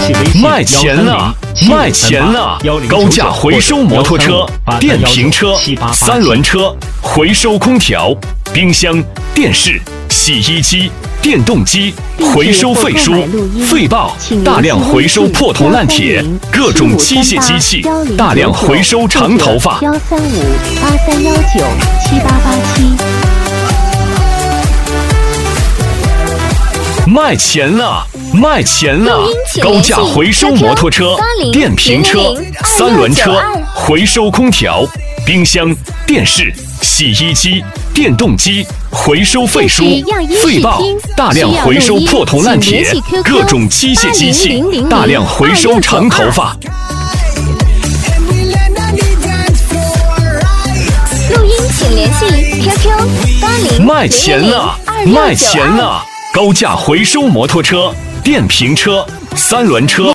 卖钱了，卖钱了！高价回收摩托车、电瓶车、三轮车，回收空调、冰箱、电视、洗衣机、电动机，回收废书、废报，大量回收破铜烂铁，各种机械机器，大量回收长头发。 13583197887。 卖钱了，卖钱了！高价回收摩托车、电瓶车、三轮车，回收空调、冰箱、电视、洗衣机、电动机，回收废书、废报，大量回收破铜烂铁，各种机械机器，大量回收长头发。 录音请联系 QQ 卖钱了，卖钱了！高价回收摩托车、电瓶车、三轮车。